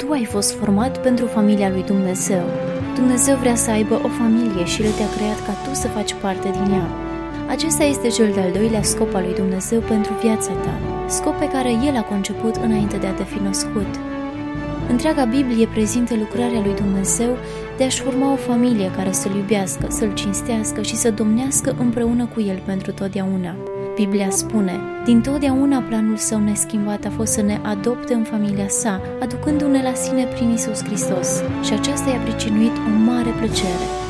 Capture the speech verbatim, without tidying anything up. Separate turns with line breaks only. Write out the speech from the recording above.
Tu ai fost format pentru familia lui Dumnezeu. Dumnezeu vrea să aibă o familie și El te-a creat ca tu să faci parte din ea. Acesta este cel de-al doilea scop al lui Dumnezeu pentru viața ta, scop pe care El a conceput înainte de a te fi născut. Întreaga Biblie prezintă lucrarea lui Dumnezeu de a-și forma o familie care să-L iubească, să-L cinstească și să domnească împreună cu El pentru totdeauna. Biblia spune: dintotdeauna planul Său neschimbat a fost să ne adopte în familia Sa, aducându-ne la sine prin Iisus Hristos, și aceasta i-a pricinuit o mare plăcere.